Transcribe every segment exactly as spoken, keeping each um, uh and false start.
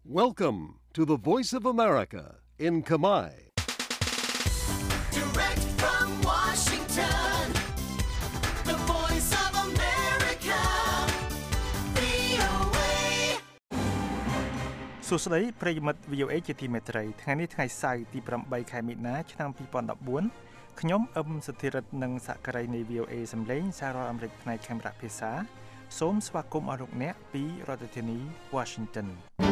Welcome to the Voice of America in Khmer. Direct from Washington, the Voice of America, វី អូ เอសួស្តីប្រិយមិត្ត វី អូ เอ ជាទីមេត្រីថ្ងៃនេះថ្ងៃសៅរ៍ទីeightខែមីនា ឆ្នាំtwo thousand fourteenខ្ញុំអឹមសុធិរិទ្ធនិងសក្តិនៃ វី អូ เอ សម្លេងសាររដ្ឋអាមេរិកផ្នែកកាមេរ៉ាភាសាសូមស្វាគមន៍អស់លោកអ្នកពីរដ្ឋធានី Washington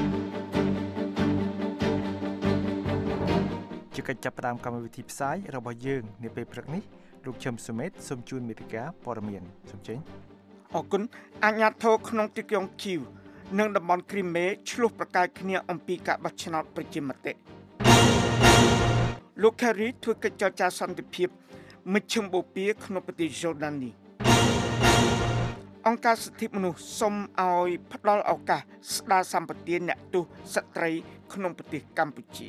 ជាកិច្ចចាប់ផ្ដើមកម្មវិធីផ្សាយរបស់យើងនាពេលព្រឹកនេះលោកឈឹមសុមេតសូមជូនមេតិការព័ត៌មានសូមចេញអរគុណអាជ្ញាធរក្នុងទីក្រុងគីវនិងតំបន់គ្រីមេឆ្លោះប្រកែកគ្នាអំពីការបោះឆ្នោតប្រជាមតិលោក Kerry ធ្វើកិច្ចចរចាសន្តិភាពមជ្ឈមបូព៌ាក្នុងប្រទេសយូដាននេះអង្គការសិទ្ធិមនុស្សសុំឲ្យផ្ដល់ឱកាសស្ដារសម្បទានអ្នកទោសស្ត្រីក្នុងប្រទេសកម្ពុជា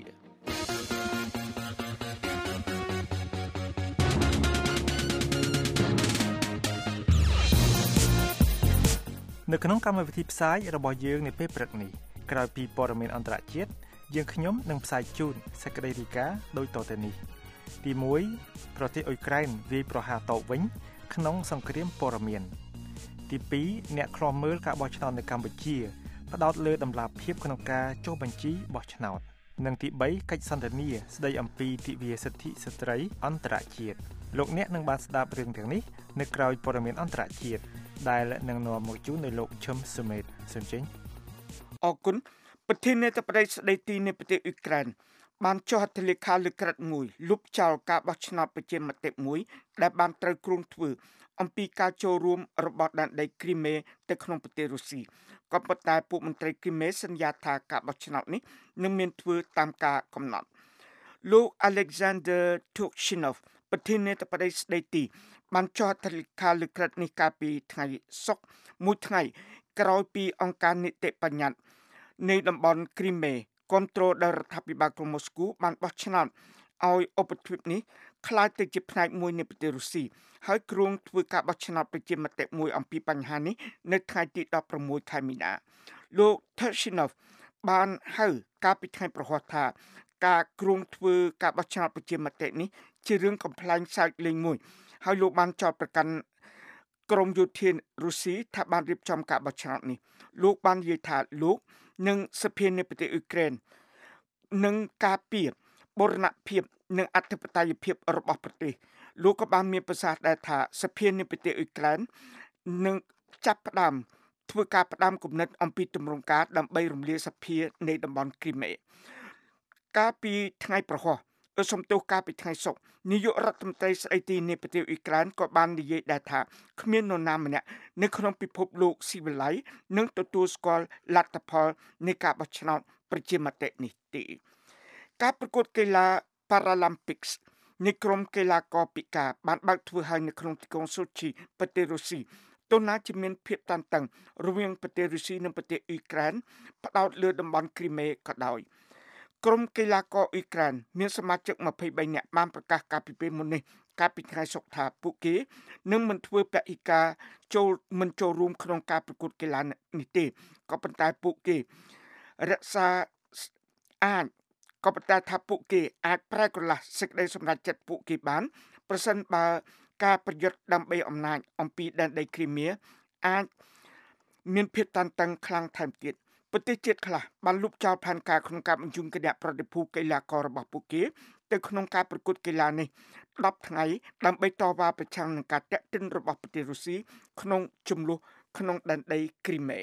នៅក្នុងកម្មវិធីផ្សាយរបស់យើងនៅពេលព្រឹកនេះក្រោយពីព័ត៌មានអន្តរជាតិយើងខ្ញុំនឹងផ្សាយជូនសេចក្តីរាយការណ៍ដូចតទៅនេះទីoneប្រទេសអ៊ុយក្រែនវាយប្រហារតបវិញក្នុងសង្គ្រាមព័ត៌មានទីtwoអ្នកឃ្លាំមើលការបោះឆ្នោតនៅកម្ពុជាផ្ដោតលើដំណាភៀបក្នុងការចុះបញ្ជីបោះឆ្នោតនិងទីthreeកិច្ចសន្ទនាស្ដីអំពីទិវាសិទ្ធិស្ត្រីអន្តរជាតិលោកអ្នកនឹងបានស្ដាប់រឿងទាំងនេះនៅក្រៅព័ត៌មានអន្តរជាតិដែលនឹងនាំមកជូនដោយលោកឈឹមសុមេតសូមចេញអរគុណប្រធានាធិបតីស្ដីទីនៃប្រទេសអ៊ុយក្រែនបានចុះហត្ថលេខាលើក្រឹត្យមួយលុបចោលការបោះឆ្នោតប្រជាមតិមួយដែលបានត្រូវគ្រោងធ្វើអំពីការចូលរួមរបស់ដែនដីគ្រីមេទៅក្នុងប្រទេសរុស្ស៊ីក៏ប៉ុន្តែពួកមន្ត្រីគ្រីមេសន្យាថាការបោះឆ្នោតនេះនឹងមានធ្វើតាមការកំណត់លោក Alexander Turchinov ប្រធានាធិបតីស្ដីទីបានចុះហត្ថលេខាលើក្រឹត្យនេះកាលពីថ្ងៃសុក្រមួយថ្ងៃក្រោយពីអង្គការនីតិបញ្ញត្តិនៃតំបន់គ្រីមេគ្រប់គ្រងដោយរដ្ឋាភិបាលក្រុងម៉ូស្គូបានបោះឆ្នោតឲ្យឧបទ្វីបនេះក្លាយទៅជាផ្នែកមួយនៃប្រទេសរុស្ស៊ីហើយគ្រោងធ្វើការបោះឆ្នោតប្រជាមតិមួយអំពីបញ្ហានេះនៅថ្ងៃទីsixteenខែមីនាលោក Turchinov បានហៅកាលពីថ្ងៃប្រហ័សថាការគ្រោងធ្វើការបោះឆ្នោតប្រជាមតិនេះជារឿងកំប្លែងសើចលេងមួយហើយលោកបានចោទប្រកាន់ក្រមយោធារុស្ស៊ីថាបានរៀបចំការបោះឆ្នោតនេះលោកបាននិយាយថាលោកនិងសភានៃប្រទេសអ៊ុយក្រែននឹងការពារបូរណភាពនិងអធិបតេយ្យភាពរបស់ប្រទេសលោកក៏បានមានប្រសាសន៍ដែរថាសភានៃប្រទេសអ៊ុយក្រែននឹងចាប់ផ្ដើមធ្វើការផ្ដាំគំនិតអំពីទម្រង់ការដើម្បីរំលាយសភានៃតំបន់គ្រីមេកាលពីថ្ងៃប្រហ័សសំទោសកាលពីថ្ងៃសុក្រនាយករដ្ឋមន្ត្រីស្ដីទីនៃប្រទេសអ៊ុយក្រែនក៏បាននិយាយដែរថាគ្មាននរណាម្នាក់នៅក្នុងពិភពលោកស៊ីវិល័យនឹងទទួលស្គាល់លទ្ធផលនៃការបោះឆ្នោតប្រជាមតិនេះទេការប្រកួតកីឡា Paralympics នៃក្រុមកីឡាករពិការបានបើកធ្វើឲ្យនៅក្នុងទីក្រុងសូជីប្រទេសរុស្ស៊ីទោះណាជាមានភាពតានតឹងរវាងប្រទេសរុស្ស៊ីនិងប្រទេសអ៊ុយក្រែនផ្ដោតលើតំបន់គ្រីមេក៏ដោយក្រុមកីឡាករអ៊ុយក្រែនមានសមាជិកtwenty-threeនាក់បានប្រកាសកាលពីពេលមុននេះកាលពីថ្ងៃសុក្រថាពួកគេនឹងមិនធ្វើពហិការចូលមិនចូលរួមក្នុងការប្រកួតកីឡានេះទេក៏ប៉ុន្តែពួកគេរក្សាអាចក៏ប៉ុន្តែថាពួកគេអាចប្រែក្រឡាស់សេចក្តីសម្រេចចិត្តពួកគេបានប្រសិនបើការប្រយុទ្ធដើម្បីអំណាចអំពីដែនដីគ្រីមៀអាចមានភាពតានតឹងខ្លាំងថែមទៀតប្រទេសជាតិខ្លះបានលុបចោលផែនការក្នុងការបញ្ជូនគណៈប្រតិភូកីឡាកររបស់ពួកគេទៅក្នុងការប្រកួតកីឡានេះtenថ្ងៃដើម្បីតវ៉ាប្រឆាំងនឹងការតាក់ទិនរបស់ប្រទេសរុស្ស៊ីក្នុងចំនួនក្នុងដែនដីគ្រីមេ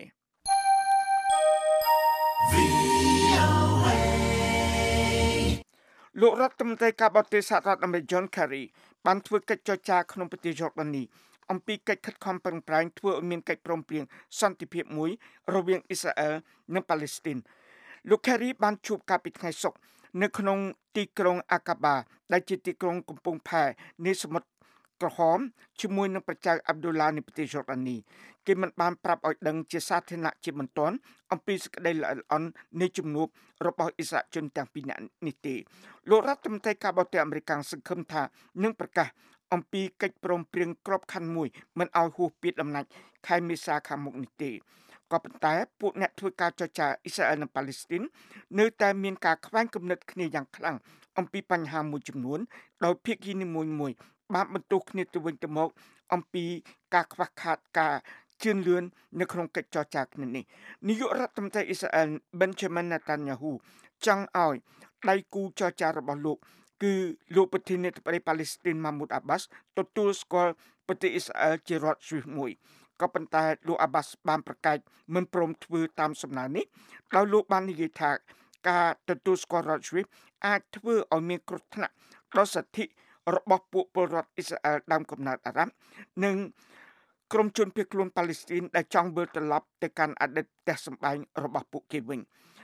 លោករដ្ឋមន្ត្រីការបរទេសសហរដ្ឋអាមេរិក John Kerry បានធ្វើកិច្ចចរចាក្នុងប្រទេសយូដាននេះអំពីកិច្ចខិតខំប្រឹងប្រែងធ្វើឲ្យមានកិច្ចព្រមព្រៀងសន្តិភាពមួយរវាងអ៊ីស្រាអែលនិងប៉ាឡេស្ទីនលោក Kerry បានជួបកាលពីថ្ងៃសុក្រនៅក្នុងទីក្រុងអាកាបាដែលជាទីក្រុងកំពង់ផែនៃសមុទ្រក្រហមជាមួយនឹងព្រះចៅអាប់ឌុលឡានៃប្រទេសយូដាននេះគេមិនបានប្រាប់ឲ្យដឹងជាសាធារណៈជាបន្ទាន់អំពីសេចក្តីល្អិតល្អន់នៃជំនួបរបស់អិស្រាអែលជនទាំងពីរនាក់នេះទេលោករដ្ឋមន្ត្រីការបរទេសអាមេរិកសង្ឃឹមថានឹងប្រកាសអំពីកិច្ចព្រមព្រៀងក្របខ័ណ្ឌមួយមិនឲ្យហួសពីដំណាច់ខែមេសាខាងមុខនេះទេក៏ប៉ុន្តែពួកអ្នកធ្វើការចរចាអ៊ីស្រាអែលនិងប៉ាឡេស្ទីននៅតែមានការខ្វែងគំនិតគ្នាយ៉ាងខ្លាំងអំពីបញ្ហាមួយចំនួនដោយភាគីនីមួយៗបានបន្ទោសគ្នាទៅវិញទៅមកអំពីការខ្វះខាតការជឿនលឿននៅក្នុងកិច្ចចរចាគ្នានេះនាយករដ្ឋមន្ត្រីអ៊ីស្រាអែល Benjamin Netanyahu ចង់ឲ្យដៃគូចរចារបស់លោកគឺលោកប្រធានាធិបតីប៉ាឡេស្ទីន Mahmoud Abbas ទទួលស្គាល់ប្រទេសអ៊ីស្រាអែលជារដ្ឋស្វីសមួយក៏ប៉ុន្តែលោក Abbas បានប្រកែកមិនព្រមធ្វើតាមសំណើនេះដោយលោកបាននិយាយថាការទទួលស្គាល់រដ្ឋស្វីសអាចធ្វើឲ្យមានគ្រោះថ្នាក់ដល់សិទ្ធិរបស់ពួកពលរដ្ឋអ៊ីស្រាអែលដើមកំណើតអារ៉ាប់និងក្រុមជនភៀសខ្លួនប៉ាឡេស្ទីនដែលចង់វិលត្រឡប់ទៅកាន់អតីតផ្ទះសម្បែងរបស់ពួកគេវិញ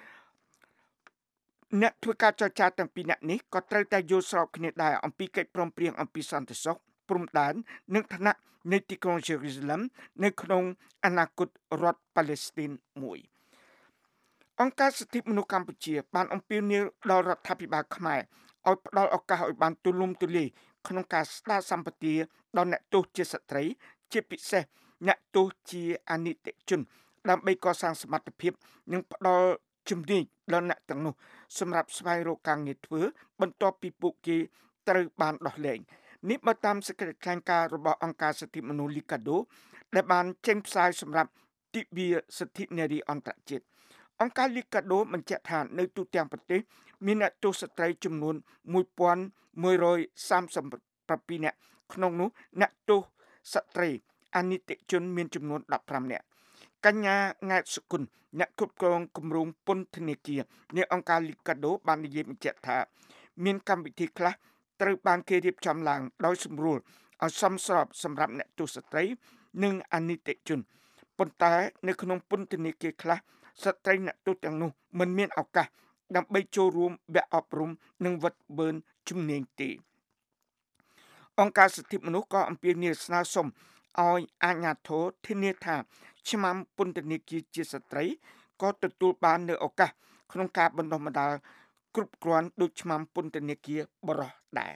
អ្នកធ្វើការចរចាទាំងពីរនាក់នេះក៏ត្រូវតែយល់ស្របគ្នាដែរអំពីកិច្ចព្រមព្រៀងអំពីសន្តិសុខព្រំដែននិងឋានៈនៃទីក្រុងយេរូសាឡឹមនៅក្នុងអនាគតរដ្ឋប៉ាឡេស្ទីនមួយអង្គការសិទ្ធិមនុស្សកម្ពុជាបានអំពាវនាវដល់រដ្ឋាភិបាលខ្មែរឲ្យផ្ដល់ឱកាសឲ្យបានទូលំទូលាយក្នុងការស្ដារសម្បទាដល់អ្នកទោសជាស្ត្រីជាពិសេសអ្នកទោសជាអនិច្ចជនដើម្បីកសាងសមត្ថភាពនិងផ្ដល់ជំនាញដល់អ្នកទាំងនោះសម្រាប់ស្វែងរកការងារធ្វើបន្ទាប់ពីពួកគេត្រូវបានដោះលែងនេះបើតាមសេចក្តីថ្លែងការណ៍របស់អង្គការសិទ្ធិមនុស្ស Liga do ដែលបានចេញផ្សាយសម្រាប់ទិវាសិទ្ធិនារីអន្តរជាតិអង្គការ Liga do បញ្ជាក់ថានៅទូទាំងប្រទេសមានអ្នកទោសស្ត្រីចំនួនមួយពាន់មួយរយសាមសិបប្រាំពីរនាក់ក្នុងនោះអ្នកទោសស្ត្រីអនិច្ចជនមានចំនួនដប់ប្រាំនាក់កញ្ញាង៉ែតសុគន្ធអ្នកគ្រប់គ្រងគម្រោងពន្ធនាគារនៃអង្គការ Liga do បាននិយាយបញ្ជាក់ថាមានកម្មវិធីខ្លះត្រូវបានគេរៀបចំឡើងដោយសម្រួលឲ្យសមស្របសម្រាប់អ្នកទោសស្ត្រីនិងអនិច្ចជនប៉ុន្តែនៅក្នុងពន្ធនាគារខ្លះស្ត្រីអ្នកទោសទាំងនោះមិនមានឱកាសដើម្បីចូលរួមវគ្គអប់រំនិងវឹកវើជំនាញទេអង្គការសិទ្ធិមនុស្សក៏អំពាវនាវស្នើសុំឲ្យអាជ្ញាធរធានាថាឆ្មាំពន្ធនាគារជាស្ត្រីក៏ទទួលបាននូវឱកាសក្នុងការបណ្ដុះបណ្ដាលគ្រប់គ្រាន់ដូចឆ្មាំពន្ធនាគារបរិសុទ្ធដែរ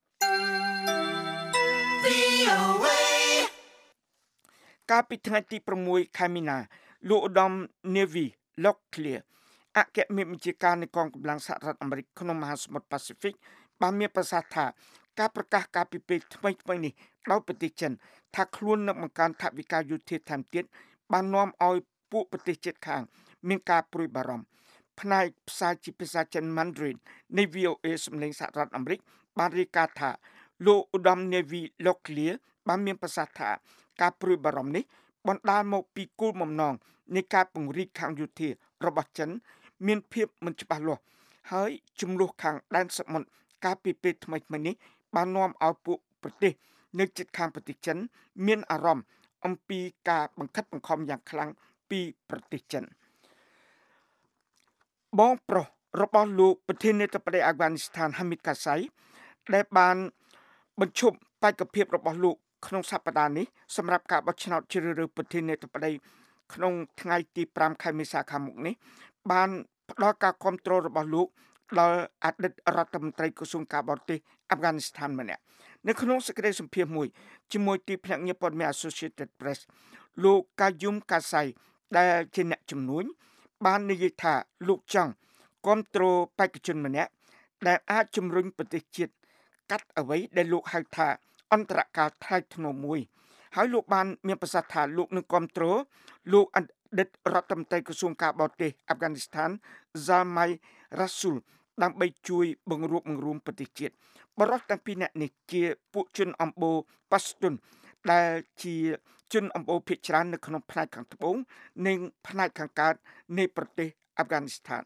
កាលពីថ្ងៃទីប្រាំមួយខែមីនាលោកឧត្តម Navy Locklear អគ្គមេបញ្ជាការនៃកងកម្លាំងសហរដ្ឋអាមេរិកក្នុងមហាសមុទ្រប៉ាស៊ីហ្វិកបានមានប្រសាសន៍ថាការប្រកាសការពីពេលថ្មីៗនេះដោយប្រទេសចិនថាខ្លួននឹងបង្កើនថវិកាយោធាថែមទៀតបាននាំឲ្យពួកប្រទេសជិតខាងមានការព្រួយបារម្ភផ្នែកផ្សាយជាភាសាចិន Mandarin នៃ V O A សម្លេងសហរដ្ឋអាមេរិកបានរាយការណ៍ថាលោកឧត្តម Navy Locklear បានមានប្រសាសន៍ថាការព្រួយបារម្ភនេះបណ្ដាលមកពីគោលបំណងនៃការពង្រីកខាងយោធារបស់ចិនមានភាពមិនច្បាស់លាស់ហើយចំនួនខាងដែនសមុទ្រកាលពីពេលថ្មីៗនេះបាននាំឲ្យពួកប្រទេសនៅជិតខាងប្រទេសចិនមានអារម្មណ៍អំពីការបង្ខិតបង្ខំយ៉ាងខ្លាំងពីប្រទេសចិនបងប្រុសរបស់លោកប្រធានាធិបតីអាហ្វហ្គានីស្ថាន Hamid Karzai ដែលបានបញ្ឈប់បេក្ខភាពរបស់លោកក្នុងសប្តាហ៍នេះសម្រាប់ការបោះឆ្នោតជ្រើសរើសប្រធានាធិបតីក្នុងថ្ងៃទីប្រាំខែមេសាខាងមុខនេះបានផ្ដល់ការគាំទ្ររបស់លោកដល់អតីតរដ្ឋមន្ត្រីក្រសួងការបរទេសអាហ្វហ្គានីស្ថានម្នាក់នៅក្នុងសេចក្តីសម្ភាសន៍មួយជាមួយទីភ្នាក់ងារព័ត៌មាន Associated Press លោក Kayum Karzai ដែលជាអ្នកជំនួញបាននិយាយថាលោកចង់គាំទ្របេក្ខជនម្នាក់ដែលអាចជំរុញប្រទេសជាតិកាត់អ្វីដែលលោកហៅថាអន្តរកាលថ្លៃថ្នូរមួយហើយលោកបានមានប្រសាសន៍ថាលោកនឹងគាំទ្រលោកអតីតរដ្ឋមន្ត្រីក្រសួងការបរទេសអាហ្វហ្គានីស្ថាន Zalmay Rasool ដើម្បីជួយបង្រួបបង្រួមប្រទេសជាតិបរិសុទ្ធទាំងពីរនាក់នេះជាពួកជនអំបូរប៉ាស្ទុនដែលជាជនអំបូរភាគច្រើននៅក្នុងផ្នែកខាងត្បូងនិងផ្នែកខាងកើតនៃប្រទេសអាហ្វហ្គានីស្ថាន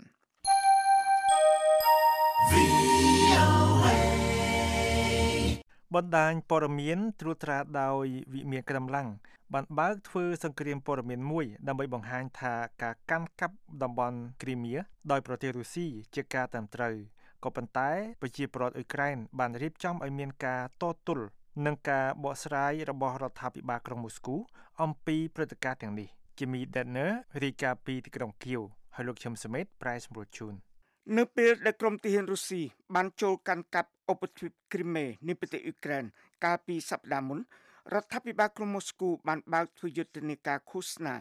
បណ្ដាញព័ត៌មានត្រួតត្រាដោយវិមានកម្លាំងបានបើកធ្វើសង្គ្រាមព័ត៌មានមួយដើម្បីបង្ហាញថាការកាន់កាប់តំបន់គ្រីមៀដោយប្រទេសរុស្ស៊ីជាការតាមត្រូវក៏ប៉ុន្តែប្រជាពលរដ្ឋអ៊ុយក្រែនបានរៀបចំឲ្យមានការតទល់នឹងការបកស្រាយរបស់រដ្ឋាភិបាលក្រុងមូស្គូអំពីព្រឹត្តិការណ៍ទាំងនេះជាមី Detner រាយការណ៍ពីទីក្រុងគៀវហើយលោកឈឹមសមេតប្រែសម្រួលជូននៅពេលដែលក្រុមទាហានរុស្ស៊ីបានចូលកាន់កាប់ឧបទ្វីបគ្រីមេនៃប្រទេសអ៊ុយក្រែនកាលពីសប្តាហ៍មុនរដ្ឋាភិបាលក្រុងមូស្គូបានបើកធ្វើយុទ្ធនាការឃោសនា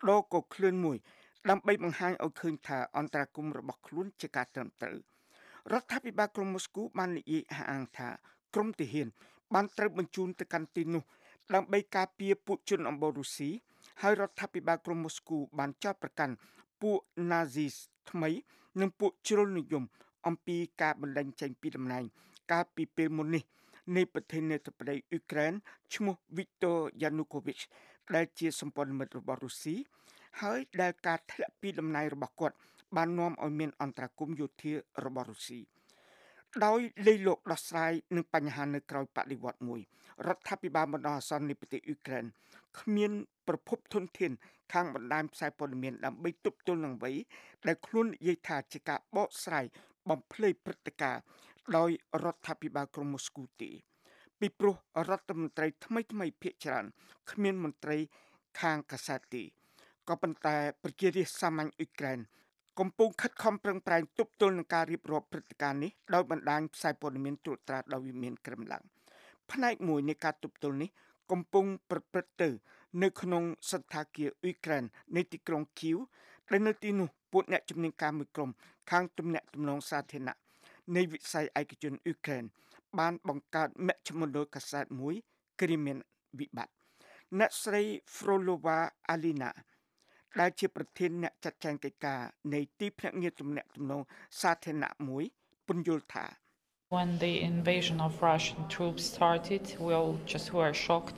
ដូរក៏ឃ្លឿនមួយដើម្បីបង្ហាញឲ្យឃើញថាអន្តរាគមន៍របស់ខ្លួនជាការត្រឹមត្រូវរដ្ឋាភិបាលក្រុងមូស្គូបាននិយាយអះអាងថាក្រុមទាហានបានត្រូវបញ្ជូនទៅកាន់ទីនោះដើម្បីការពារពួកជនអំបូររុស្ស៊ីហើយរដ្ឋាភិបាលក្រុងមូស្គូបានចោទប្រកាន់ពួក Nazi ថ្មីនិងពួកជ្រុលនិយមអំពីការបណ្តេញចេញពីតំណែងកាលពីពេលមុននេះនៃប្រធានាធិបតីអ៊ុយក្រែនឈ្មោះ Viktor Yanukovych ដែលជាសម្ព័ន្ធមិត្តរបស់រុស្ស៊ីហើយដែលការធ្លាក់ពីតំណែងរបស់គាត់បាននាំឲ្យមានអន្តរាគមន៍យោធារបស់រុស្ស៊ីដោយលេីលោកដោះស្រាយនឹងបញ្ហានៅក្រៅបដិវត្តន៍មួយរដ្ឋាភិបាលបណ្ដោះអាសន្ននៃប្រទេសអ៊ុយក្រែនគ្មានប្រភពធនធានខាងបណ្ដាញផ្សាយព័ត៌មានដើម្បីទប់ទល់នឹងអ្វីដែលខ្លួននិយាយថាជាការបកស្រាយបំភ្លៃព្រឹត្តិការណ៍ដោយរដ្ឋាភិបាលក្រុងមូស្គូទេពីព្រោះរដ្ឋមន្ត្រីថ្មីថ្មីភាគច្រើនគ្មានមន្ត្រីខាងកាសែតទេក៏ប៉ុន្តែប្រជារាស្ត្រសាមញ្ញអ៊ុយក្រែនកំពុងខិតខំប្រឹងប្រែងទប់ទល់នឹងការរៀបរាប់ព្រឹត្តិការណ៍នេះដោយបណ្ដាញផ្សាយព័ត៌មានត្រួតត្រាដោយវិមានក្រឹមឡើងផ្នែកមួយនៃការទប់ទល់នេះកំពុងប្រព្រឹត្តទៅនៅក្នុងសន្តាគារអ៊ុយក្រែននៃទីក្រុងគីវដែលនៅទីនោះពួកអ្នកជំនាញការមួយក្រុមខាងទំនាក់ទំនងសាធារណៈនៃវិស័យឯកជនអ៊ុយក្រែនបានបង្កើតមជ្ឈមណ្ឌលកាសែតមួយគ្រាមានវិបត្តិអ្នកស្រី Frolova Alina ដែលជាប្រធានអ្នកចាត់ចែងកិច្ចការនៃទីភ្នាក់ងារទំនាក់ទំនងសាធារណៈមួយពន្យល់ថា When the invasion of Russian troops started, we all just were shocked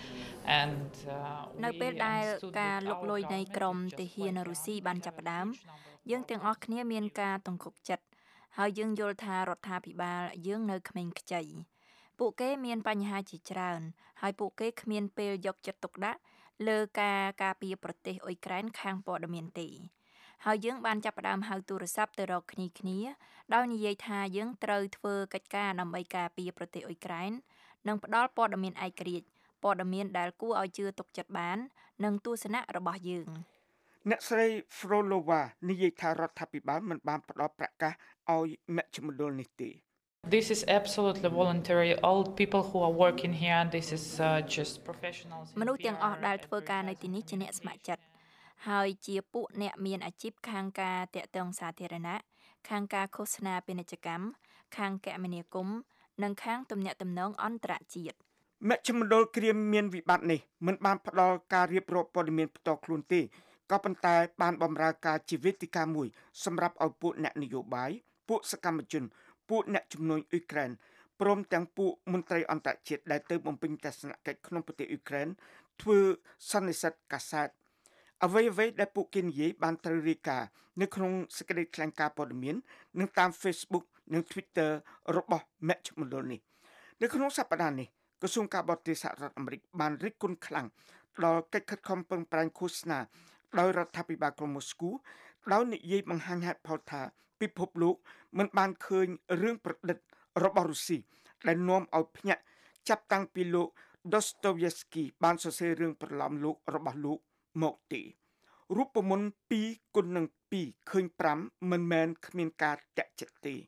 and uh, នៅពេលដែលការលុកលុយនៃក្រុមទាហានរុស្ស៊ីបានចាប់ផ្ដើមយើងទាំងអស់គ្នាមានការតង្កុកចិត្តហើយយើងយល់ថារដ្ឋាភិបាលយើងនៅក្មេងខ្ចីពួកគេមានបញ្ហាជាច្រើនហើយពួកគេគ្មានពេលយកចិត្តទុកដាក់លើការការពារប្រទេសអ៊ុយក្រែនខាងព័ត៌មានទេហើយយើងបានចាប់ផ្ដើមហៅទូរស័ព្ទទៅរកគ្នាគ្នាដោយនិយាយថាយើងត្រូវធ្វើកិច្ចការដើម្បីការពារប្រទេសអ៊ុយក្រែននិងផ្ដល់ព័ត៌មានឯករាជ្យព័ត៌មានដែលគួរឲ្យជឿទុកចិត្តបាននិងទស្សនៈរបស់យើងអ្នកស្រី Frolova និយាយថារដ្ឋាភិបាលមិនបានផ្ដល់ប្រកាសឲ្យមជ្ឈមណ្ឌលនេះទេ This is absolutely voluntary. All people who are working here, this is uh, just professionals. មនុស្សទាំងអស់ដែលធ្វើការនៅទីនេះជាអ្នកស្ម័គ្រចិត្តហើយជាពួកអ្នកមានអាជីពខាងការតាក់ទងសាធារណៈខាងការឃោសនាពាណិជ្ជកម្មខាងគមនាគមន៍និងខាងទំនាក់ទំនងអន្តរជាតិមជ្ឈមណ្ឌលគ្រាមានវិបត្តិនេះមិនបានផ្ដល់ការរៀបរាប់ព័ត៌មានផ្ទាល់ខ្លួនទេក៏ប៉ុន្តែបានបម្រើការជាវេទិកាមួយសម្រាប់ឲ្យពួកអ្នកនយោបាយពួកសកម្មជនពួកអ្នកជំនួយអ៊ុយក្រែនព្រមទាំងពួកមន្ត្រីអន្តរជាតិដែលទៅបំពេញទស្សនកិច្ចក្នុងប្រទេសអ៊ុយក្រែនធ្វើសន្និសីទកាសែតអ្វីអ្វីដែលពួកគេនិយាយបានត្រូវរាយការណ៍នៅក្នុងសេចក្តីថ្លែងការណ៍ព័ត៌មាននិងតាម Facebook និង Twitter របស់មជ្ឈមណ្ឌលនេះនៅក្នុងសប្តាហ៍នេះក្រសួងការបរទេសសហរដ្ឋអាមេរិកបានរិះគន់ខ្លាំងដល់កិច្ចខិតខំប្រឹងប្រែងឃោសនាដោយរដ្ឋាភិបាលក្រុងមូស្គូដោយនិយាយបង្ហាញហេតុផលថាពិភពលោកមិនបានឃើញរឿងប្រឌិតរបស់រុស្ស៊ីដែលនាំឲ្យភ្ញាក់ចាប់តាំងពីលោក Dostoevsky បានសរសេររឿងប្រឡំលោករបស់លោកមកទេរូបមន្តពីរគុណនឹងពីរឃើញប្រាំមិនមែនគ្មានការតាក់ចិត្តទេ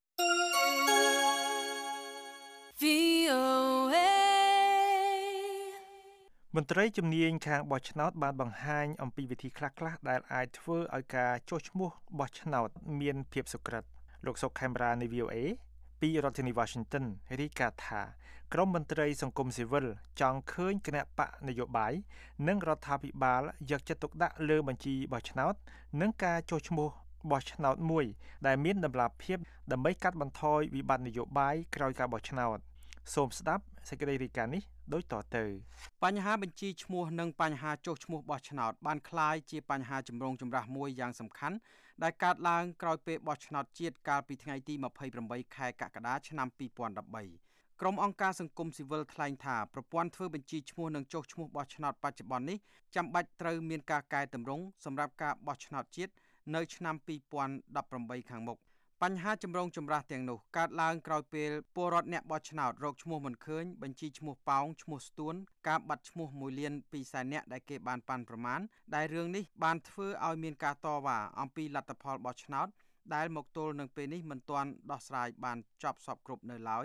V O A មន្ត្រីជំនាញខាងបោះឆ្នោតបានបង្ហាញអំពីវិធីខ្លះៗដែលអាចធ្វើឲ្យការចុះឈ្មោះបោះឆ្នោតមានភាពសុក្រឹតលោកសុកខេមរានៃ V O A ពីរដ្ឋធានី Washington រាយការណ៍ថាក្រុមមន្ត្រីសង្គមស៊ីវិលចង់ឃើញគណៈបកនយោបាយនិងរដ្ឋាភិបាលយកចិត្តទុកដាក់លើបញ្ជីបោះឆ្នោតនិងការចុះឈ្មោះបោះឆ្នោតមួយដែលមានតម្លាភាពដើម្បីកាត់បន្ថយវិបត្តិនយោបាយក្រោយការបោះឆ្នោតសូមស្ដាប់សេចក្តីរាយការណ៍នេះដូចតទៅបញ្ហាបញ្ជីឈ្មោះនិងបញ្ហាចុះឈ្មោះបោះឆ្នោតបានក្លាយជាបញ្ហាចម្រូងចម្រាសមួយយ៉ាងសំខាន់ដែលកើតឡើងក្រោយពេលបោះឆ្នោតជាតិកាលពីថ្ងៃទីម្ភៃប្រាំបីខែកក្កដាឆ្នាំពីរពាន់ដប់បីក្រុមអង្គការសង្គមស៊ីវិលថ្លែងថាប្រព័ន្ធធ្វើបញ្ជីឈ្មោះនិងចុះឈ្មោះបោះឆ្នោតបច្ចុប្បន្ននេះចាំបាច់ត្រូវមានការកែតម្រង់សម្រាប់ការបោះឆ្នោតជាតិនៅឆ្នាំពីរពាន់ដប់ប្រាំបីខាងមុខបញ្ហាចម្រូងចម្រាសទាំងនោះកើតឡើងក្រោយពេលពលរដ្ឋអ្នកបោះឆ្នោតរកឈ្មោះមិនឃើញបញ្ជីឈ្មោះប៉ោងឈ្មោះស្ទួនការបាត់ឈ្មោះមួយលានពីរសែននាក់ដែលគេបានប៉ាន់ប្រមាណដែលរឿងនេះបានធ្វើឲ្យមានការតវ៉ាអំពីលទ្ធផលបោះឆ្នោតដែលមកទល់នឹងពេលនេះមិនទាន់ដោះស្រាយបានចប់សពគ្រប់នៅឡើយ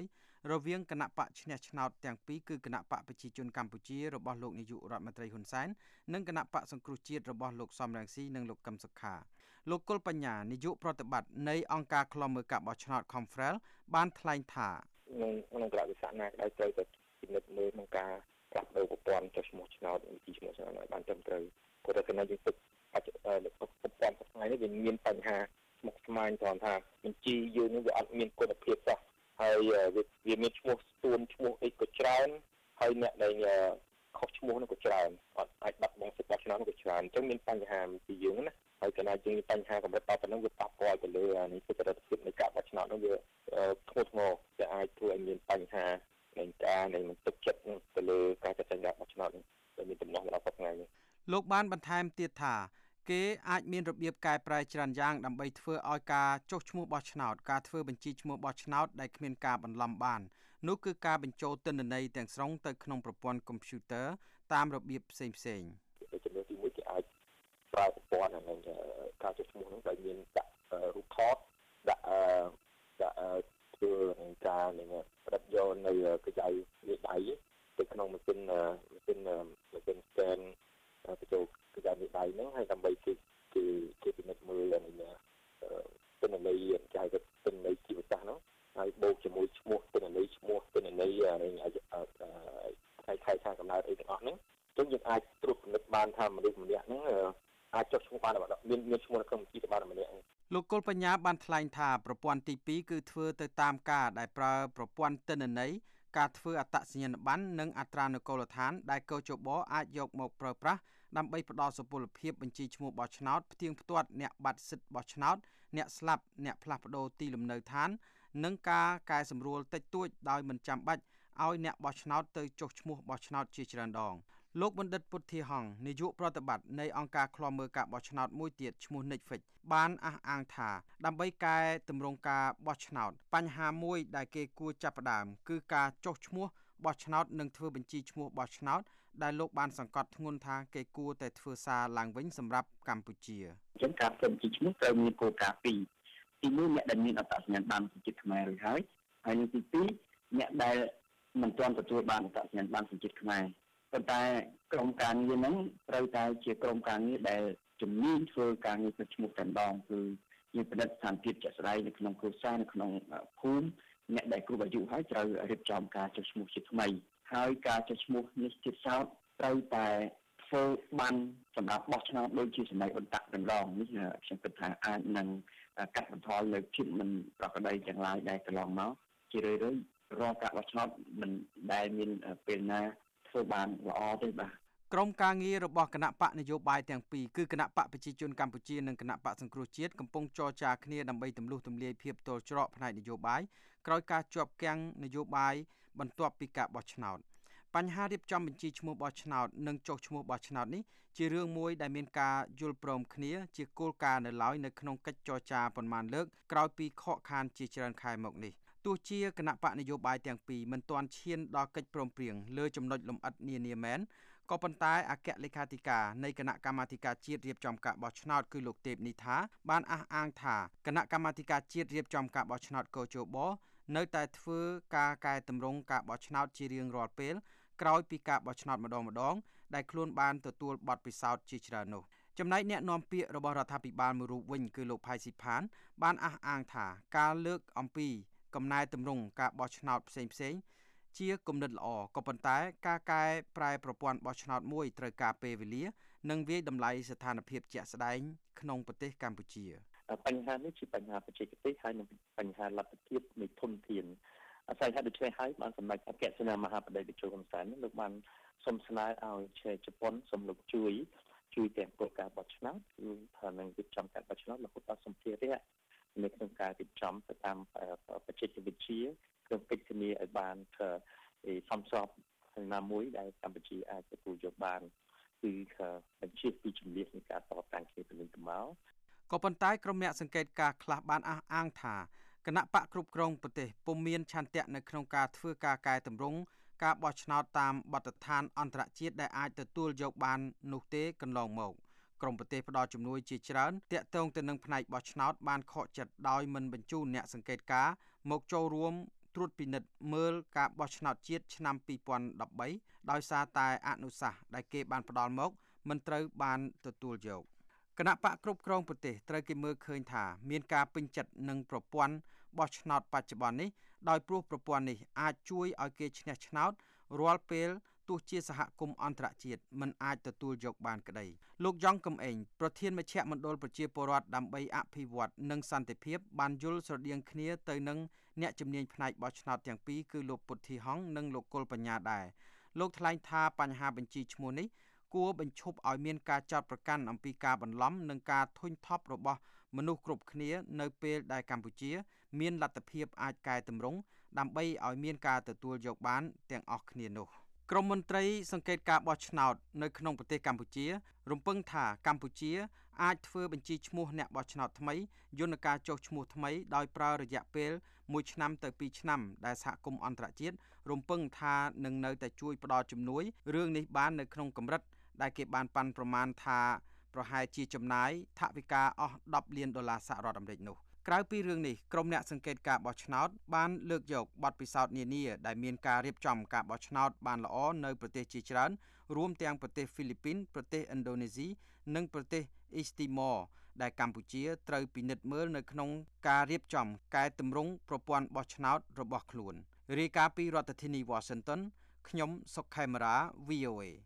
រវាងគណៈបកឈ្នះឆ្នោតទាំងពីរគឺគណៈបកប្រជាជនកម្ពុជារបស់លោកនាយករដ្ឋមន្ត្រីហ៊ុនសែននិងគណៈបកសង្គ្រោះជាតិរបស់លោកសំរងស៊ីនិងលោកកឹមសុខាលោកគុលបញ្ញានាយកប្រតិបត្តិនៃអង្គការឃ្លាំមើលការបោះឆ្នោត Confrel បានថ្លែងថាក្នុងក្នុងក្រៅវិស័យណាក៏ដោយត្រូវតែពិនិត្យមើលក្នុងការផ្លាស់ប្ដូរប្រព័ន្ធចុះឈ្មោះឆ្នោតវិធីឈ្មោះឆ្នោតឲ្យបានត្រឹមត្រូវព្រោះតែគណៈយើងទឹកប្រព័ន្ធថ្ងៃនេះវាមានបញ្ហាស្មុគស្មាញត្រង់ថាបញ្ជីយើងនេះវាអត់មានគុណភាពសោះហើយវាមានឈ្មោះស្ទួនឈ្មោះអីក៏ច្រើនហើយអ្នកដែលខុសឈ្មោះនោះក៏ច្រើនអត់អាចបាត់បង់សិទ្ធិបោះឆ្នោតនោះក៏ច្រើនអញ្ចឹងមានបញ្ហាពីយើងណាហើយគណៈយើងមានបញ្ហាកម្រិតដល់ប៉ុណ្ណឹងវាប៉ះពាល់ទៅលើនេះសិទ្ធិរដ្ឋភាពនៃការបោះឆ្នោតនោះវាធ្ងន់ធ្ងរដែលអាចធ្វើឲ្យមានបញ្ហានៃការនៃមិនទុកចិត្តទៅលើការចាត់ចែងការបោះឆ្នោតនេះដែលមានដំណោះមកដល់ថ្ងៃនេះលោកបានបន្ថែមទៀតថាគេអាចមានរបៀបកែប្រែច្រើនយ៉ាងដើម្បីធ្វើឲ្យការចុះឈ្មោះបោះឆ្នោតការធ្វើបញ្ជីឈ្មោះបោះឆ្នោតដែលគ្មានការបន្លំបាននោះគឺការបញ្ចូលទិន្នន័យទាំងស្រុងទៅក្នុងប្រព័ន្ធកុំព្យូទ័រតាមរបៀបផ្សេងផ្សេងចំណុចទីមួយគេអាចប្រើប្រព័ន្ធហ្នឹងការចុះឈ្មោះហ្នឹងដែលមានដាក់រូបថតដាក់ដាក់ធ្វើនឹងការនឹងផ្ដិតយកនៅកញ្ចៅលេខដៃទៅក្នុងម៉ាស៊ីនម៉ាស៊ីនម៉ាស៊ីន scan បញ្ចូលកញ្ចៅលេខដៃហ្នឹងហើយដើម្បីគេគេគេពិនិត្យមើលនឹងទិន្នន័យគេហៅថាទិន្នន័យជីវសាស្ត្រហ្នឹងហើយបូកជាមួយឈ្មោះទិន្នន័យឈ្មោះទិន្នន័យនឹងហើយខែខាងកំណើតអីទាំងអស់ហ្នឹងអញ្ចឹងយើងអាចត្រួតពិនិត្យបានថាមនុស្សម្នាក់ហ្នឹងអាចចុះឈ្មោះបានមានមានឈ្មោះនៅក្នុងបញ្ជីទៅបានម្នាក់លោកគុលបញ្ញាបានថ្លែងថាប្រព័ន្ធទីពីរគឺធ្វើទៅតាមការដែលប្រើប្រព័ន្ធទិន្នន័យការធ្វើអត្តសញ្ញាណប័ណ្ណនិងអត្រានុកូលដ្ឋានដែលកោជបអាចយកមកប្រើប្រាស់ដើម្បីផ្ដល់សុពលភាពបញ្ជីឈ្មោះបោះឆ្នោតផ្ទៀងផ្ទាត់អ្នកបាត់សិទ្ធិបោះឆ្នោតអ្នកស្លាប់អ្នកផ្លាស់ប្ដូរទីលំនៅឋាននិងការកែសម្រួលតិចតួចដោយមិនចាំបាច់ឲ្យអ្នកបោះឆ្នោតទៅចុះឈ្មោះបោះឆ្នោតជាច្រើនដងលោកបណ្ឌិតពុទ្ធាហងនាយកប្រតិបត្តិនៃអង្គការឃ្លាំមើលការបោះឆ្នោតមួយទៀតឈ្មោះ Netflix បានអះអាងថាដើម្បីកែតម្រង់ការបោះឆ្នោតបញ្ហាមួយដែលគេគួរចាប់ផ្ដើមគឺការចុះឈ្មោះបោះឆ្នោតនិងធ្វើបញ្ជីឈ្មោះបោះឆ្នោតដែលលោកបានសង្កត់ធ្ងន់ថាគេគួរតែធ្វើសារឡើងវិញសម្រាប់កម្ពុជាអញ្ចឹងការធ្វើបញ្ជីឈ្មោះត្រូវមានគោលការណ៍ពីរទីមួយអ្នកដែលមានអត្តសញ្ញាណប័ណ្ណសញ្ជាតិខ្មែររួចហើយហើយនិងទីពីរអ្នកដែលមិនទាន់ទទួលបានអត្តសញ្ញាណប័ណ្ណសញ្ជាតិខ្មែរប៉ុន្តែក្រុមការងារហ្នឹងត្រូវតែជាក្រុមការងារដែលជំនាញធ្វើការងារទៅឈ្មោះតែម្ដងគឺយើងពិនិត្យស្ថានភាពជាក់ស្ដែងនៅក្នុងគ្រួសារនៅក្នុងភូមិអ្នកដែលគ្រប់អាយុហើយត្រូវរៀបចំការចុះឈ្មោះជាថ្មីហើយការចុះឈ្មោះនេះជាសោតត្រូវតែធ្វើបានសម្រាប់បោះឆ្នោតដូចជាសម័យអន្តរកម្ដងនេះខ្ញុំគិតថាអាចនឹងកាត់បន្ថយនៅភាពមិនប្រក្រតីទាំងឡាយដែលកន្លងមកជារឿយៗរាល់ការបោះឆ្នោតមិនដែលមានពេលណាធ្វើបានល្អទេបាទក្រុមការងាររបស់គណៈបកនយោបាយទាំងពីរគឺគណៈបកប្រជាជនកម្ពុជានិងគណៈបកសង្គ្រោះជាតិកំពុងចរចាគ្នាដើម្បីទម្លុះទម្លាយភាពទល់ច្រកផ្នែកនយោបាយក្រោយការជាប់គាំងនយោបាយបន្ទាប់ពីការបោះឆ្នោតបញ្ហារៀបចំបញ្ជីឈ្មោះបោះឆ្នោតនិងចុះឈ្មោះបោះឆ្នោតនេះជារឿងមួយដែលមានការយល់ព្រមគ្នាជាគោលការណ៍នៅឡើយនៅក្នុងកិច្ចចរចាប៉ុន្មានលើកក្រោយពីខកខានជាច្រើនខែមកនេះទោះជាគណៈបកនយោបាយទាំងពីរមិនទាន់ឈានដល់កិច្ចព្រមព្រៀងលើចំណុចលម្អិតនានាមែនក៏ប៉ុន្តែអគ្គលេខាធិការនៃគណៈកម្មាធិការជាតិរៀបចំការបោះឆ្នោតគឺលោកទេពនីថាបានអះអាងថាគណៈកម្មាធិការជាតិរៀបចំការបោះឆ្នោតកោជបនៅតែធ្វើការកែតម្រង់ការបោះឆ្នោតជារៀងរាល់ពេលក្រោយពីការបោះឆ្នោតម្ដងម្ដងដែលខ្លួនបានទទួលបទពិសោធន៍ជាច្រើននោះចំណែកអ្នកនាំពាក្យរបស់រដ្ឋាភិបាលមួយរូបវិញគឺលោកផៃស៊ីផានបានអះអាងថាការលើកអំពីកំណែតម្រង់ការបោះឆ្នោតផ្សេងផ្សេងជាគំនិតល្អក៏ប៉ុន្តែការកែប្រែប្រព័ន្ធបោះឆ្នោតមួយត្រូវការពេលវេលានិងវាយតម្លៃស្ថានភាពជាក់ស្ដែងក្នុងប្រទេសកម្ពុជាបញ្ហានេះជាបញ្ហាបច្ចេកទេសហើយនិងបញ្ហាលទ្ធភាពនៃធនធានអាស្រ័យហេតុដូច្នេះហើយបានសម្ដេចអគ្គសេនាមហាបតីតេជោហ៊ុនសែនលោកបានសូមស្នើឲ្យជប៉ុនសូមលោកជួយជួយទាំងគោលការណ៍បោះឆ្នោតគឺថានឹងរៀបចំការបោះឆ្នោតរហូតដល់សម្ភារៈនៅក្នុងការរៀបចំទៅតាមបច្ចេកវិទ្យាក្នុងកិច្ចធានាឲ្យបានសមស្របណាមួយដែលកម្ពុជាអាចទទួលយកបានគឺបញ្ជាពីជំនឿនៃការតតាំងគ្នាទៅវិញទៅមកក៏ប៉ុន្តែក្រុមអ្នកសង្កេតការខ្លះបានអះអាងថាគណៈបកគ្រប់គ្រងប្រទេសពុំមានឆន្ទៈនៅក្នុងការធ្វើការកែតម្រង់ការបោះឆ្នោតតាមបទដ្ឋានអន្តរជាតិដែលអាចទទួលយកបាននោះទេកន្លងមកក្រមប្រទេសផ្ដល់ជំនួយជាច្រើនតាក់ទងទៅនឹងផ្នែកបោះឆ្នោតបានខកចិត្តដោយមិនបញ្ជូនអ្នកសង្កេតការមកចូលរួមត្រួតពិនិត្យមើលការបោះឆ្នោតជាតិឆ្នាំពីរពាន់ដប់បីដោយសារតែអនុសាសន៍ដែលគេបានផ្ដល់មកមិនត្រូវបានទទួលយកគណៈបកគ្រប់គ្រងប្រទេសត្រូវគេមើលឃើញថាមានការពេញចិត្តនឹងប្រព័ន្ធបោះឆ្នោតបច្ចុប្បន្ននេះដោយព្រោះប្រព័ន្ធនេះអាចជួយឲ្យគេឈ្នះឆ្នោតរាល់ពេលទោះជាសហគមន៍អន្តរជាតិមិនអាចទទួលយកបានក្តីលោកយ៉ងកំឯងប្រធានមជ្ឈមណ្ឌលប្រជាពលរដ្ឋដើម្បីអភិវឌ្ឍនិងសន្តិភាពបានយល់ស្រដៀងគ្នាទៅនឹងអ្នកជំនាញផ្នែកបោះឆ្នោតទាំងពីរគឺលោកពុទ្ធីហងនិងលោកកុលបញ្ញាដែរលោកថ្លែងថាបញ្ហាបញ្ជីឈ្មោះនេះគួរបញ្ឈប់ឲ្យមានការចោទប្រកាន់អំពីការបន្លំនិងការធុញថប់របស់មនុស្សគ្រប់គ្នានៅពេលដែលកម្ពុជាមានលទ្ធភាពអាចកែតម្រង់ដើម្បីឲ្យមានការទទួលយកបានទាំងអស់គ្នានោះក្រមមន្ត្រីសង្កេតការបោះឆ្នោតនៅក្នុងប្រទេសកម្ពុជារំពឹងថាកម្ពុជាអាចធ្វើបញ្ជីឈ្មោះអ្នកបោះឆ្នោតថ្មីយន្តការចុះឈ្មោះថ្មីដោយប្រើរយៈពេលមួយឆ្នាំទៅពីរឆ្នាំដែលសហគមន៍អន្តរជាតិរំពឹងថានឹងនៅតែជួយផ្ដល់ជំនួយរឿងនេះបាននៅក្នុងកម្រិតដែលគេបានប៉ាន់ប្រមាណថាប្រហែលជាចំណាយថវិកាអស់ដប់លានដុល្លារសហរដ្ឋអាមេរិកនោះក្រៅពីរឿងនេះក្រុមអ្នកសង្កេតការបោះឆ្នោតបានលើកយកបទពិសោធន៍នានាដែលមានការរៀបចំការបោះឆ្នោតបានល្អនៅប្រទេសជាច្រើនរួមទាំងប្រទេសហ្វីលីពីនប្រទេសឥណ្ឌូនេស៊ីនិងប្រទេសអ៊ីស្ទីម៉ូដែលកម្ពុជាត្រូវពិនិត្យមើលនៅក្នុងការរៀបចំកែតម្រង់ប្រព័ន្ធបោះឆ្នោតរបស់ខ្លួនរាយការណ៍ពីរដ្ឋធានី Washington ខ្ញុំសុកខេមរា វី អូ เอ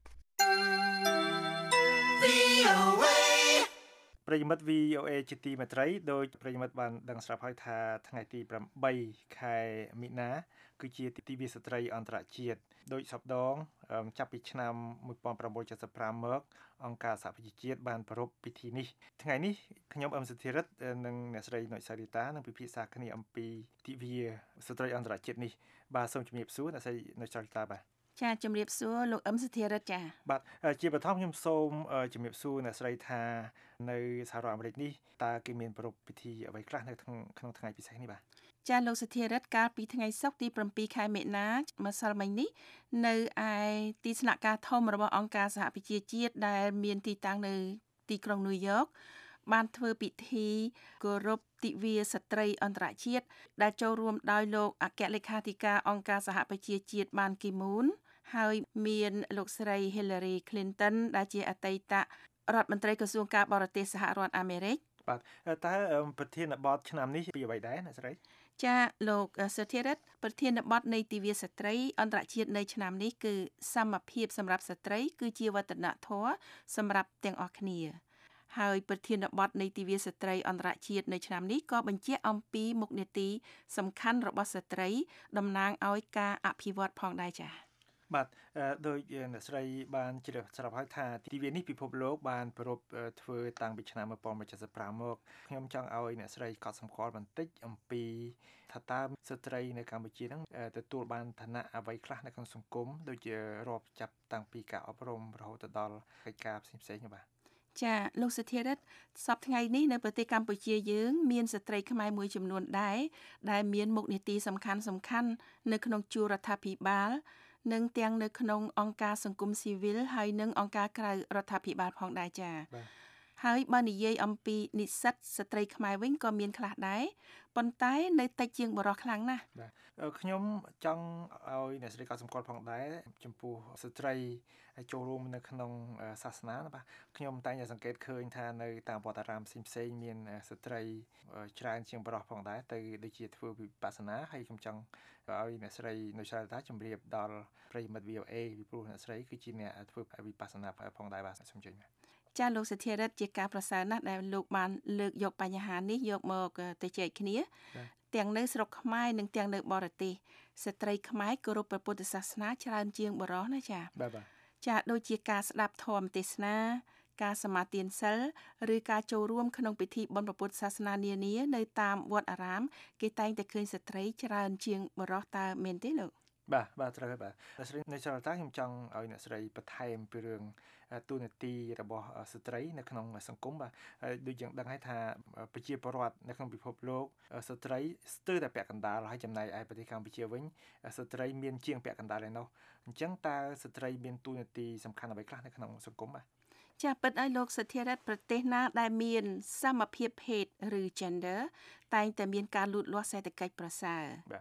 ប្រិយមិត្ត វី អូ เอ ជាទីមេត្រីដោយប្រិយមិត្តបានដឹងស្រាប់ហើយថាថ្ងៃទីប្រាំបីខែមីនាគឺជាទិវាស្ត្រីអន្តរជាតិដោយសប្តាហ៍ចាប់ពីឆ្នាំmột nghìn chín trăm bảy mươi lămមកអង្គការសហប្រជាជាតិបានប្រារព្ធពិធីនេះថ្ងៃនេះខ្ញុំអឹមសុធិរិទ្ធនិងអ្នកស្រីនុចសារីតានឹងពិភាក្សាគ្នាអំពីទិវាស្ត្រីអន្តរជាតិនេះបាទសូមជំរាបសួរអ្នកស្រីនុចសារីតាបាទចាជំរាបសួរលោកអឹមសុធិរិទ្ធចាបាទជាបឋមខ្ញុំសូមជំរាបសួរអ្នកស្រីថានៅសហរដ្ឋអាមេរិកនេះតើគេមានប្រារព្ធពិធីអ្វីខ្លះនៅក្នុងក្នុងថ្ងៃពិសេសនេះបាទចាលោកសុធិរិទ្ធកាលពីថ្ងៃសុក្រទី7ខែមិនិនាម្សិលមិញនេះនៅឯទីស្នាក់ការធំរបស់អង្គការសហប្រជាជាតិដែលមានទីតាំងនៅទីក្រុងញូវយ៉កបានធ្វើពិធីគោរពទិវាស្ត្រីអន្តរជាតិដែលចូលរួមដោយលោកអគ្គលេខាធិការអង្គការសហប្រជាជាតិបានគីមូនហើយមានលោកស្រី Hillary Clinton ដែលជាអតីតរដ្ឋមន្ត្រីក្រសួងការបរទេសសហរដ្ឋអាមេរិកបាទតើប្រធានបទឆ្នាំនេះពីអ្វីដែរអ្នកស្រីចាលោកសុធិរិទ្ធប្រធានបទនៃទិវាស្ត្រីអន្តរជាតិនៅឆ្នាំនេះគឺសមភាពសម្រាប់ស្ត្រីគឺជាវឌ្ឍនធម៌សម្រាប់ទាំងអស់គ្នាហើយប្រធានបទនៃទិវាស្ត្រីអន្តរជាតិនៅឆ្នាំនេះក៏បញ្ជាក់អំពីមុខនីតិសំខាន់របស់ស្ត្រីតំណាងឲ្យការអភិវឌ្ឍផងដែរចា៎បាទដោយអ្នកស្រីបានជ្រាបស្រាប់ហើយថាទិវានេះពិភពលោកបានប្រារព្ធធ្វើតាំងពីឆ្នាំmột nghìn chín trăm bảy mươi lămមកខ្ញុំចង់ឲ្យអ្នកស្រីកត់សម្គាល់បន្តិចអំពីថាតើស្ត្រីនៅកម្ពុជាហ្នឹងទទួលបានឋានៈអ្វីខ្លះនៅក្នុងសង្គមដូចជារាប់ចាប់តាំងពីការអប់រំរហូតដល់កិច្ចការផ្សេងៗបាទចាលោកសុធិរិទ្ធសប្តាហ៍ថ្ងៃនេះនៅប្រទេសកម្ពុជាយើងមានស្ត្រីខ្មែរមួយចំនួនដែរដែលមានមុខនីតិសំខាន់សំខាន់នៅក្នុងជួររដ្ឋាភិបាលនិងទាំងនៅក្នុងអង្គការសង្គមស៊ីវិលហើយនិងអង្គការក្រៅរដ្ឋាភិបាលផងដែរចា៎ហើយបើនិយាយអំពីនិស្សិតស្ត្រីខ្មែរវិញក៏មានខ្លះដែរប៉ុន្តែនៅតិចជាងបុរសខ្លាំងណាស់បាទខ្ញុំចង់ឲ្យអ្នកស្រីក៏សម្គាល់ផងដែរចំពោះស្ត្រីចូលរួមនៅក្នុងសាសនាបាទខ្ញុំតែងតែសង្កេតឃើញថានៅតាមវត្តអារាមផ្សេងៗមានស្ត្រីច្រើនជាងបុរសផងដែរទៅដូចជាធ្វើវិបស្សនាហើយខ្ញុំចង់ឲ្យអ្នកស្រីនៅឆ្លើយតាជម្រាបដល់ប្រិយមិត្ត វី អូ เอ ពីព្រោះអ្នកស្រីគឺជាអ្នកធ្វើវិបស្សនាផងដែរបាទសូមជម្រាបចាលោកសុធិរិទ្ធជាការប្រសើរណាស់ដែលលោកបានលើកយកបញ្ហានេះយកមកទៅចែកគ្នាទាំងនៅស្រុកខ្មែរនិងទាំងនៅបរទេសស្ត្រីខ្មែរគោរពព្រះពុទ្ធសាសនាច្រើនជាងបុរសណាចាបាទបាទចាដូចជាការស្ដាប់ធម៌ទេសនាការសមាទានសិលឬការចូលរួមក្នុងពិធីបុណ្យព្រះពុទ្ធសាសនានានានៅតាមវត្តអារាមគេតែងតែឃើញស្ត្រីច្រើនជាងបុរសតើមែនទេលោកបាទបាទត្រូវហើយបាទអ្នកស្រីនៅចលតាខ្ញុំចង់ឲ្យអ្នកស្រីបន្ថែមពីរឿងទូនាទីរបស់ស្ត្រីនៅក្នុងសង្គមបាទដូចយើងដឹងហើយថាប្រជាពលរដ្ឋនៅក្នុងពិភពលោកស្ត្រីស្ទើរតែពាក់កណ្ដាលហើយចំណែកឯប្រទេសកម្ពុជាវិញស្ត្រីមានជាងពាក់កណ្ដាលឯណោះអញ្ចឹងតើស្ត្រីមានទូនាទីសំខាន់អ្វីខ្លះនៅក្នុងសង្គមបាទចាពិតឲ្យលោកសុធិរិទ្ធប្រទេសណាដែលមានសមភាពភេទឬ gender តែងតែមានការលូតលាស់សេដ្ឋកិច្ចប្រសើរបាទ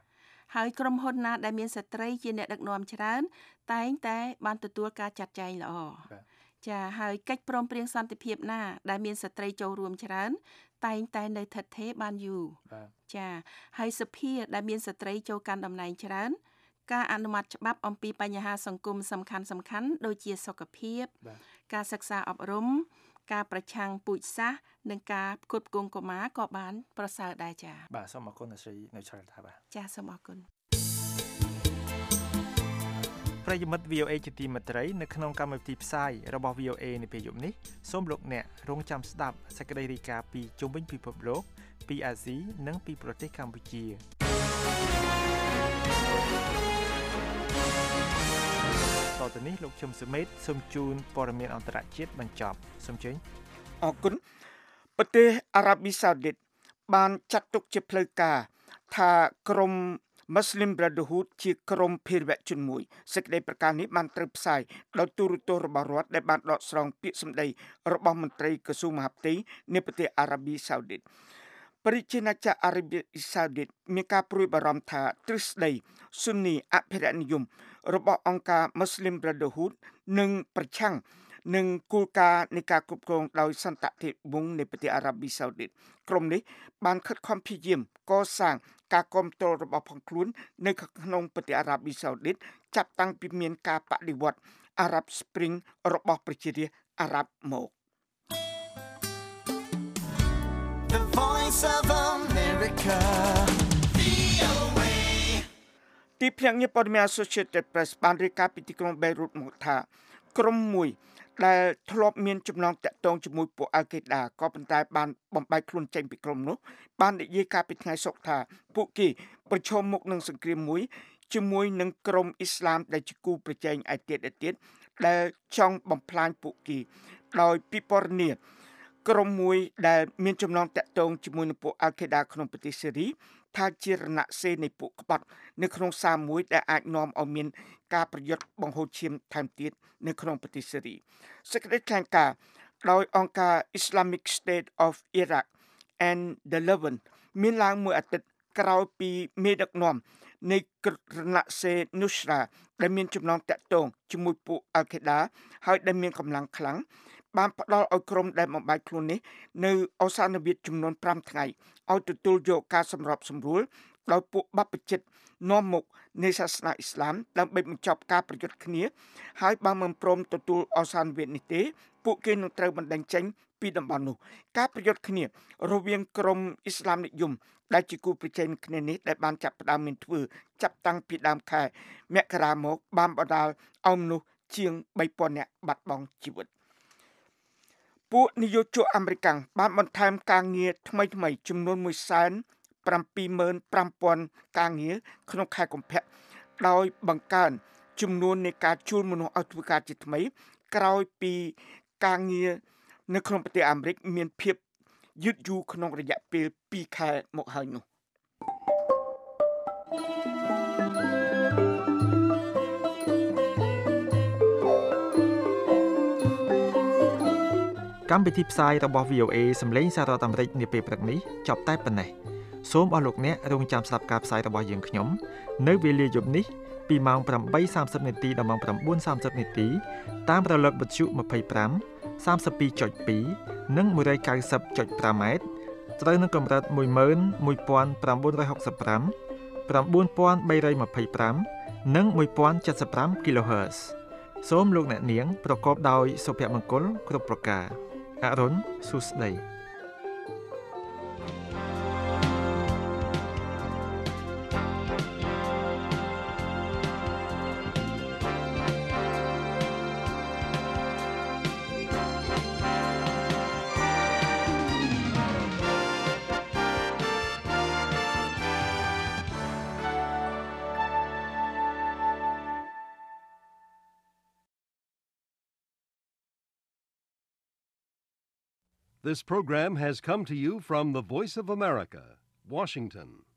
ហើយក្រុមហ៊ុនណាដែលមានស្ត្រីជាអ្នកដឹកនាំច្រើនតែងតែបានទទួលការចាត់ចែងល្អចាហើយកិច្ចព្រមព្រៀងសន្តិភាពណាដែលមានស្ត្រីចូលរួមច្រើនតែងតែនៅថិតថេរបានយូរចាហើយសភាដែលមានស្ត្រីចូលកាន់តំណែងច្រើនការអនុម័តច្បាប់អំពីបញ្ហាសង្គមសំខាន់សំខាន់ដូចជាសុខភាពការសិក្សាអប់រំការប្រឆាំងពូជសាសន៍និងការផ្គត់ផ្គង់កុមារក៏បានប្រសើរដែរចា៎បាទសូមអរគុណអ្នកស្រីនៅច្រើនថាបាទចា៎សូមអរគុណប្រិយមិត្ត វី អូ អេ ជាទីមេត្រីនៅក្នុងកម្មវិធីផ្សាយរបស់ វី អូ អេ នាពេលយប់នេះសូមលោកអ្នករងចាំស្ដាប់សេចក្តីរាយការណ៍ពីជុំវិញពិភពលោកពីអាស៊ីនិងពីប្រទេសកម្ពុជាតទៅនេះលោកជឹមសុមេតសូមជូនព័ត៌មានអន្តរជាតិបញ្ចប់សូមជើញអរគុណប្រទេសអារ៉ាប៊ីសាអូឌីតបានចាត់ទុកជាផ្លូវការថាក្រុម Muslim Brotherhood ជាក្រុមភេរវជនមួយសេចក្តីប្រកាសនេះបានត្រូវផ្សាយដោយទូរទស្សន៍របស់រដ្ឋដែលបានដកស្រង់ពាក្យសម្ដីរបស់មន្ត្រីក្រសួងមហាផ្ទៃនៃប្រទេសអារ៉ាប៊ីសាអូឌីតប្រជាជាតិអារ៉ាប៊ីសាអូឌីតមានការព្រួយបារម្ភថាទ្រឹស្ដីស៊ុននីអភិរក្សនិយមរបស់អង្គការ Muslim Brotherhood នឹងប្រឆាំងនឹងគោលការណ៍នៃការគ្រប់គ្រងដោយសន្តិភាពវងនៃប្រទេសអារ៉ាប៊ីសាអូឌីតក្រុមនេះបានខិតខំព្យាយាមកសាងការគ្រប់គ្រងរបស់ផងខ្លួននៅក្នុងប្រទេសអារ៉ាប៊ីសាអូឌីតចាប់តាំងពីមានការបដិវត្ត Arab Spring របស់ប្រជារាស្ត្រអារ៉ាប់មក The Voice of America ទីភ្នាក់ងារព័ត៌មាន Associated Press បានរាយការណ៍ពីទីក្រុង Beirut មកថាក្រុមមួយដែលធ្លាប់មានចំណងតាក់ទងជាមួយពួកអាល់កេដាក៏ប៉ុន្តែបានបំបែកខ្លួនចេញពីក្រុមនោះបាននិយាយការពីថ្ងៃសុក្រថាពួកគេប្រឈមមុខនឹងសង្គ្រាមមួយជាមួយនឹងក្រុមអ៊ីស្លាមដែលជាគូប្រជែងឯទៀតឯទៀតដែលចង់បំផ្លាញពួកគេដោយពិពណ៌នាក្រុមមួយដែលមានចំណងតាក់ទងជាមួយនឹងពួកអាល់កេដាក្នុងប្រទេសសេរីថាជារណសេរីនៃពួកក្បត់នៅក្នុងសារមួយដែលអាចនាំឲ្យមានការប្រយុទ្ធបង្ហូរឈាមថែមទៀតនៅក្នុងប្រទេសសេរីសេចក្តីថ្លែងការណ៍ដោយអង្គការ Islamic State of Iraq and the Levant មានឡើងមួយអាទិត្យក្រោយពីមេដឹកនាំនៃរណសេរី Nusra ដែលមានចំណងតាក់ទងជាមួយពួកអាល់កេដាហើយដែលមានកម្លាំងខ្លាំងបានផ្ដល់ឲ្យក្រុមដែលបំបែកខ្លួននេះនៅឱសានវិទ្យចំនួន5ថ្ងៃឲ្យទទួលយកការសម្របសម្រួលដោយពួកបព្វជិតនាំមុខនៃសាសនាអ៊ីស្លាមដើម្បីបញ្ចប់ការប្រយុទ្ធគ្នាហើយបើមិនព្រមទទួលឱសានវិទ្យនេះទេពួកគេនឹងត្រូវបណ្តេញចេញពីតំបន់នោះការប្រយុទ្ធគ្នារវាងក្រុមអ៊ីស្លាមនិយមដែលជាគូប្រជែងគ្នានេះដែលបានចាប់ផ្ដើមមានធ្វើចាប់តាំងពីដើមខែមករាមកបានបណ្ដាលឲ្យមនុស្សជាងបីពាន់នាក់បាត់បង់ជីវិតពួកនយោជកអាមេរិកបានបន្ថែមការងារថ្មីៗចំនួនមួយសែនប្រាំពីរម៉ឺនប្រាំពាន់ការងារក្នុងខែកុម្ភៈដោយបង្កើនចំនួននៃការជួលមនុស្សឲ្យធ្វើការជាថ្មីក្រោយពីការងារនៅក្នុងប្រទេសអាមេរិកមានភាពយឺតយូរក្នុងរយៈពេលពីរខែមកហើយនោះកម្មវិធីផ្សាយរបស់ វី អូ អេ សម្លេងសាររដ្ឋអាមេរិកនាពេលព្រឹកនេះចប់តែប៉ុណ្ណេះសូមអរលោកអ្នករងចាំស្ដាប់ការផ្សាយរបស់យើងខ្ញុំនៅវេលាយប់នេះពីម៉ោង ប្រាំបីសាមសិបនាទីដល់ម៉ោង ប្រាំបួនសាមសិបនាទីតាមរលកវិទ្យុ ម្ភៃប្រាំ សាមសិបពីរចុចពីរ និង មួយរយកៅសិបចុចប្រាំ ម៉ែត្រត្រូវនឹងកម្រិត មួយម៉ឺនមួយពាន់ប្រាំបួនរយហុកសិបប្រាំ ប្រាំបួនពាន់បីរយម្ភៃប្រាំ និង មួយពាន់седមប្រាំ kHz សូមលោកអ្នកនាងប្រកបដោយសុភមង្គលគ្រប់ប្រការអរុនសុស្ដី This program has come to you from the Voice of America, Washington.